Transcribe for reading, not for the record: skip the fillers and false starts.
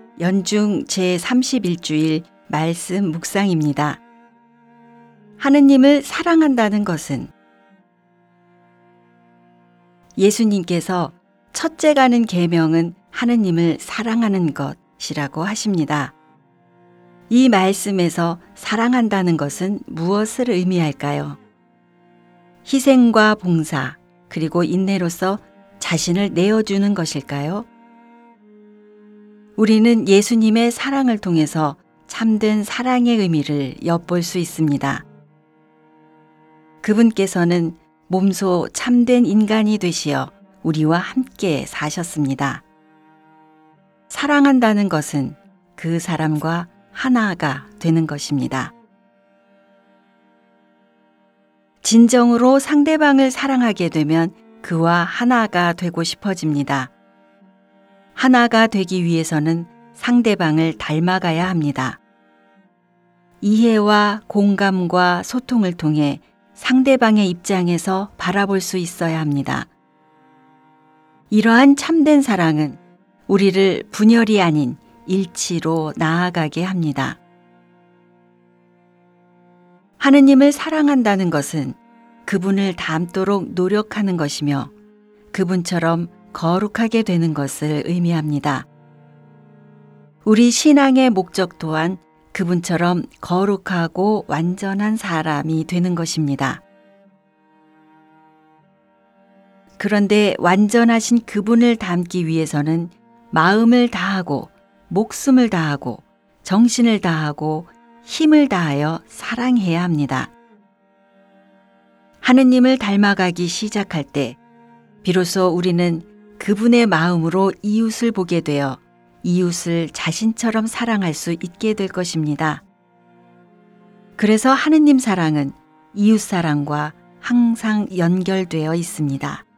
연중 제31주일 말씀 묵상입니다. 하느님을 사랑한다는 것은 예수님께서 첫째 가는 계명은 하느님을 사랑하는 것이라고 하십니다. 이 말씀에서 사랑한다는 것은 무엇을 의미할까요? 희생과 봉사, 그리고 인내로서 자신을 내어주는 것일까요? 우리는 예수님의 사랑을 통해서 참된 사랑의 의미를 엿볼 수 있습니다. 그분께서는 몸소 참된 인간이 되시어 우리와 함께 사셨습니다. 사랑한다는 것은 그 사람과 하나가 되는 것입니다. 진정으로 상대방을 사랑하게 되면 그와 하나가 되고 싶어집니다. 하나가 되기 위해서는 상대방을 닮아가야 합니다. 이해와 공감과 소통을 통해 상대방의 입장에서 바라볼 수 있어야 합니다. 이러한 참된 사랑은 우리를 분열이 아닌 일치로 나아가게 합니다. 하느님을 사랑한다는 것은 그분을 닮도록 노력하는 것이며 그분처럼 거룩하게 되는 것을 의미합니다. 우리 신앙의 목적 또한 그분처럼 거룩하고 완전한 사람이 되는 것입니다. 그런데 완전하신 그분을 닮기 위해서는 마음을 다하고 목숨을 다하고 정신을 다하고 힘을 다하여 사랑해야 합니다. 하느님을 닮아가기 시작할 때 비로소 우리는 그분의 마음으로 이웃을 보게 되어 이웃을 자신처럼 사랑할 수 있게 될 것입니다. 그래서 하느님 사랑은 이웃 사랑과 항상 연결되어 있습니다.